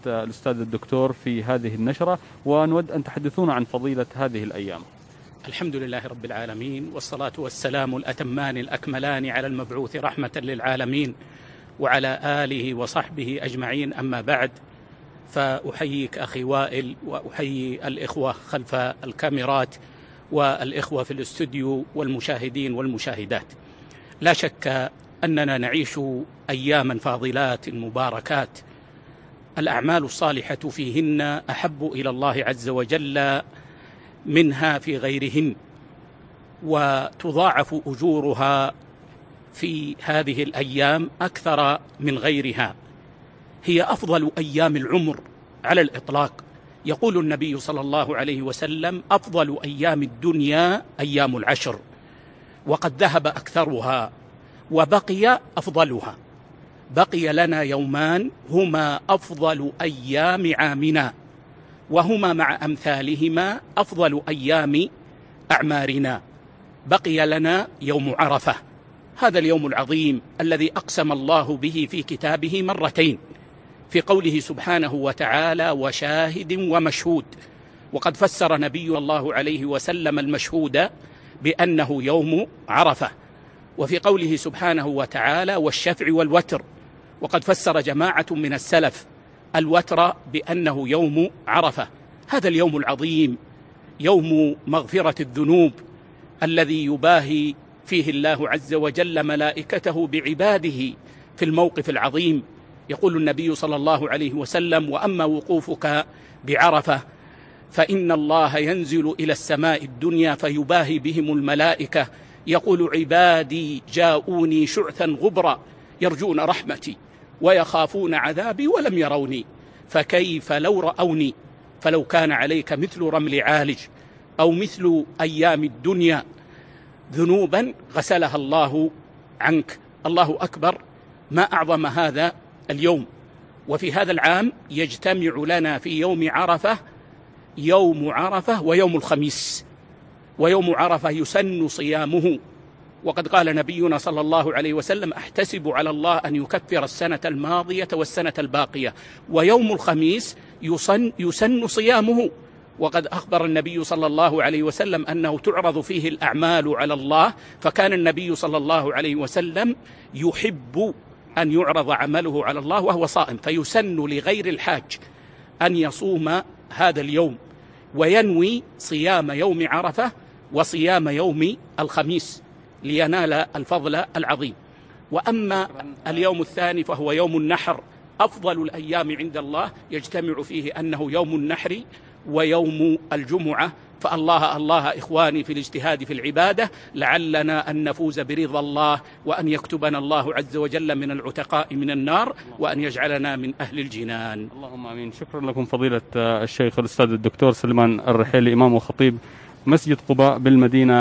الأستاذ الدكتور في هذه النشرة، ونود أن تحدثونا عن فضيلة هذه الأيام. الحمد لله رب العالمين، والصلاة والسلام الأتمان الأكملان على المبعوث رحمة للعالمين وعلى آله وصحبه أجمعين. أما بعد، فأحييك أخي وائل، وأحيي الإخوة خلف الكاميرات والإخوة في الاستوديو والمشاهدين والمشاهدات. لا شك أننا نعيش أياما فاضلات مباركات، الأعمال الصالحة فيهن أحب إلى الله عز وجل منها في غيرهن، وتضاعف أجورها في هذه الأيام أكثر من غيرها. هي أفضل أيام العمر على الإطلاق. يقول النبي صلى الله عليه وسلم: أفضل أيام الدنيا أيام العشر، وقد ذهب أكثرها وبقي أفضلها. بقي لنا يومان هما أفضل أيام عامنا، وهما مع أمثالهما أفضل أيام أعمارنا. بقي لنا يوم عرفة، هذا اليوم العظيم الذي أقسم الله به في كتابه مرتين، في قوله سبحانه وتعالى: وشاهد ومشهود. وقد فسر نبي الله عليه وسلم المشهود بأنه يوم عرفة، وفي قوله سبحانه وتعالى: والشفع والوتر. وقد فسر جماعة من السلف الوتر بأنه يوم عرفة. هذا اليوم العظيم، يوم مغفرة الذنوب، الذي يباهي فيه الله عز وجل ملائكته بعباده في الموقف العظيم. يقول النبي صلى الله عليه وسلم: وأما وقوفك بعرفة فإن الله ينزل إلى السماء الدنيا فيباهي بهم الملائكة، يقول: عبادي جاءوني شعثا غبرا يرجون رحمتي ويخافون عذابي ولم يروني، فكيف لو رأوني؟ فلو كان عليك مثل رمل عالج أو مثل أيام الدنيا ذنوبا غسلها الله عنك. الله أكبر، ما أعظم هذا اليوم. وفي هذا العام يجتمع لنا في يوم عرفة يوم عرفة ويوم الخميس. ويوم عرفة يسن صيامه، وقد قال نبينا صلى الله عليه وسلم: أحتسب على الله أن يكفر السنة الماضية والسنة الباقية. ويوم الخميس يسن صيامه، وقد أخبر النبي صلى الله عليه وسلم أنه تعرض فيه الأعمال على الله، فكان النبي صلى الله عليه وسلم يحب أن يعرض عمله على الله وهو صائم، فيسن لغير الحاج أن يصوم هذا اليوم وينوي صيام يوم عرفة وصيام يوم الخميس لينال الفضل العظيم. وأما اليوم الثاني فهو يوم النحر، أفضل الأيام عند الله، يجتمع فيه أنه يوم النحر ويوم الجمعة. فالله الله إخواني في الاجتهاد في العبادة، لعلنا أن نفوز برضا الله، وأن يكتبنا الله عز وجل من العتقاء من النار، وأن يجعلنا من أهل الجنان. اللهم آمين. شكرا لكم فضيلة الشيخ الأستاذ الدكتور سلمان الرحيلي، إمام وخطيب مسجد قباء بالمدينة.